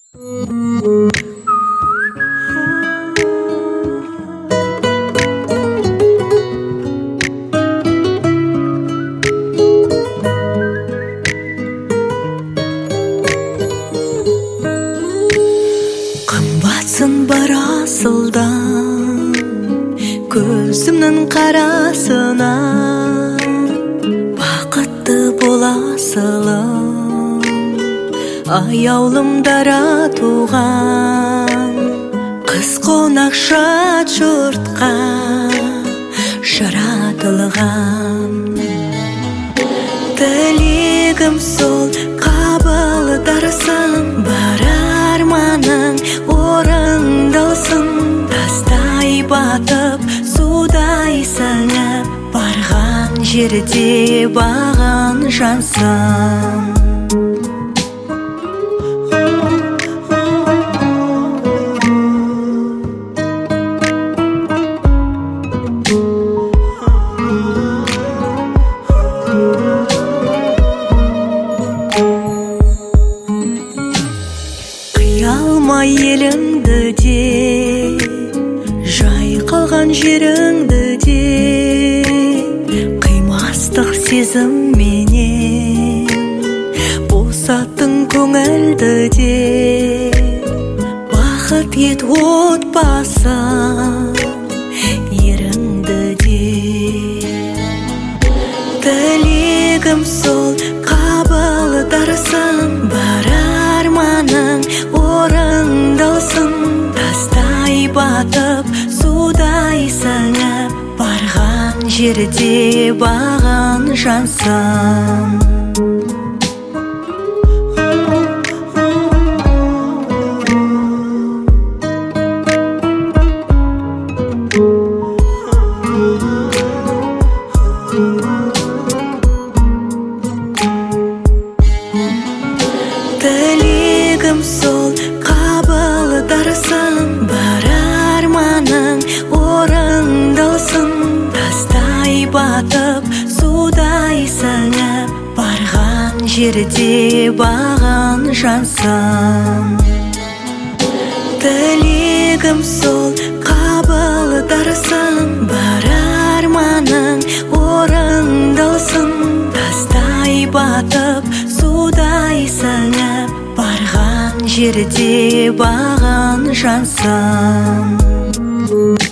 Қымбатсың бар асылдан, көзімнің қарасына, бақытты боласылым, аяулым дара туған. Қыз қонақ шат жұртқа жаратылған. Тілегім сол қабылдарсың, бар арманың орындалсын. Тастай батып, судай сіңіп, барған жерде баған жансың. Қиялмай еліңді де, жайқалған жеріңді де, қимастық сезімменен босаттың көңілді де. Бақыт ет отбасы еріңді де. Тілегім сол қабылдарсың, бар арманың орындалсын. Тастай батып, судай сіңіп, барған жерде баған жансың. Тілегім сол қабылдарсың, бар арманың орындалсын. Тастай батып, судай сіңіп, барған жерде баған жансың. Тілегім сол қабылдарсың, бар арманың орындалсын. Тастай батып, судай сіңіп, барған жерде баған жансың.